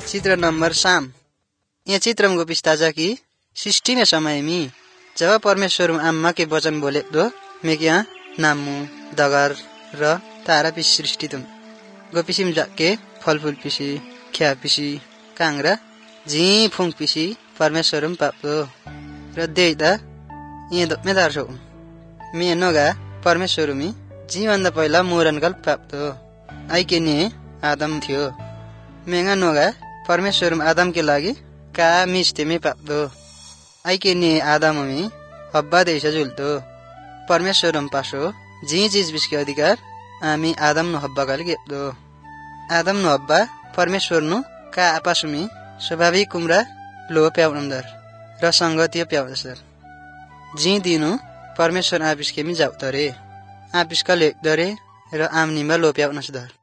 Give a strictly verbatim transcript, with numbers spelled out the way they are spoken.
चित्र नंबर साम यहाँ चित्रम गोपिस्ताजा की सृष्टिने समयमी जब परमेश्वर आम्मा के वचन बोले दो मैं यहाँ नामु दगर र तारा पिस सृष्टि तुम गोपिसिम जाके फल फूल पिसी ख्या पिसी कांग्रा जी फुङ पिसी परमेश्वरम पाप्दो र देख्दा यहाँ दमेदार छौ मे नगा परमेश्वरमी जीवन्दा पहिला मोरनगल पाप्दो आइके ने आदम थियो मेगा नगा परमेश्वरम आदम के लागि का मिस्ते में पाप्दो आइके ने आदममी हब्बा देशा जुल्दो परमेश्वरम पासो जी चीज बिस्के अधिकार आमी आदम नु हब्बा गल गेप्दो आदम नु हब्बा परमेश्वर नु का आपासुमी स्वाभाविक कुमरा लो प्याउनदर र संगतिय प्याउदसर जी दिनु परमेश्वर आपिसकेमी जाउतरे आपिसका लेख्दरे र आमनिमा लो प्याउनसदर